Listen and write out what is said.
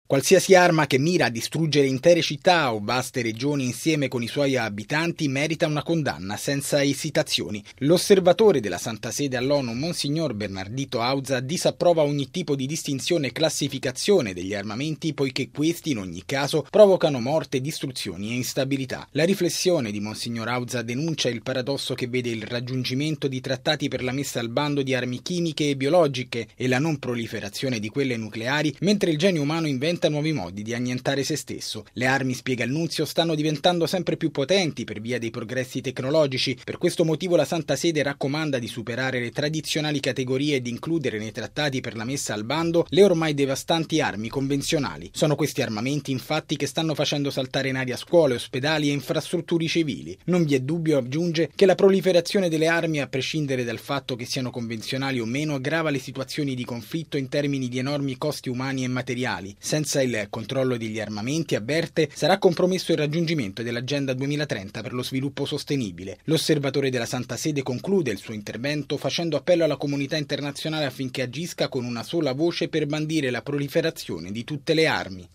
Qualsiasi arma che mira a distruggere intere città o vaste regioni insieme con i suoi abitanti merita una condanna senza esitazioni. L'osservatore della Santa Sede all'ONU, Monsignor Bernardito Auza, disapprova ogni tipo di distinzione e classificazione degli armamenti poiché questi, in ogni caso, provocano morte, distruzioni e instabilità. La riflessione di Monsignor Auza denuncia il paradosso che vede il raggiungimento di trattati per la messa al bando di armi chimiche e biologiche e la non proliferazione di quelle nucleari, mentre il genio umano inventa nuovi modi di annientare se stesso. Le armi, spiega il Nunzio, stanno diventando sempre più potenti per via dei progressi tecnologici. Per questo motivo la Santa Sede raccomanda di superare le tradizionali categorie e di includere nei trattati per la messa al bando le ormai devastanti armi convenzionali. Sono questi armamenti, infatti, che stanno facendo saltare in aria scuole, ospedali e infrastrutture civili. Non vi è dubbio, aggiunge, che la proliferazione delle armi, a prescindere dal fatto che siano convenzionali o meno, aggrava le situazioni di conflitto in termini di enormi costi umani e materiali. Senza il controllo degli armamenti, avverte, sarà compromesso il raggiungimento dell'Agenda 2030 per lo sviluppo sostenibile. L'osservatore della Santa Sede conclude il suo intervento facendo appello alla comunità internazionale affinché agisca con una sola voce per bandire la proliferazione di tutte le armi.